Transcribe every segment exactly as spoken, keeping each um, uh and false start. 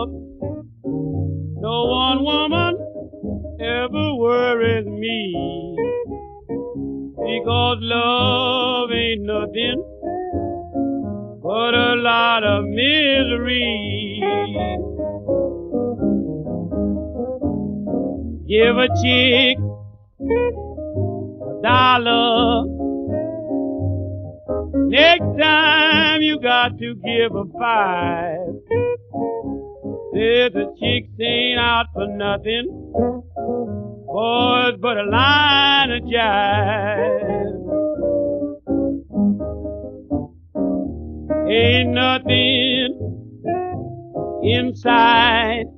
love. No one woman ever worries me, because love ain't nothing but a lot of misery. Give a chick a dollar, next time you got to give a five. Says the chicks ain't out for nothing, boys, but a line of jive. Ain't nothing inside,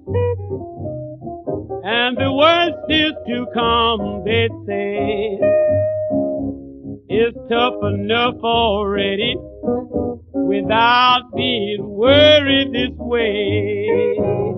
and the worst is to come, they say. It's tough enough already without being worried this way.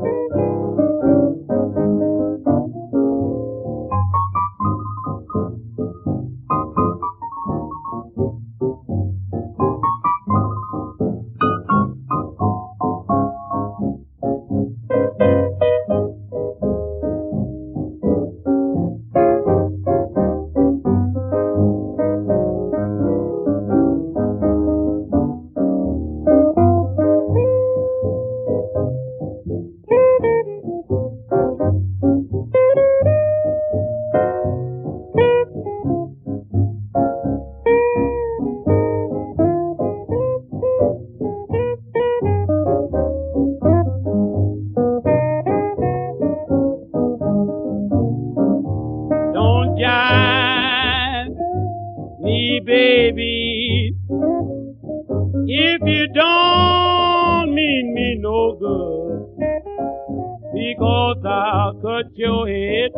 Jive me, baby, if you don't mean me no good, because I'll cut your head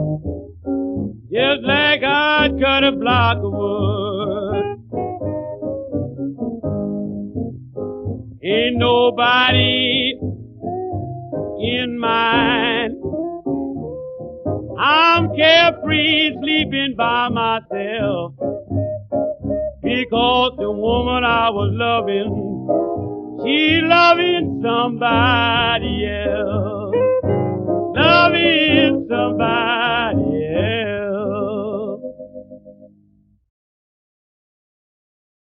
just like I'd cut a block of wood. Ain't nobody in mine, I'm carefree, sleeping by myself, because the woman I was loving, she loving somebody else, loving somebody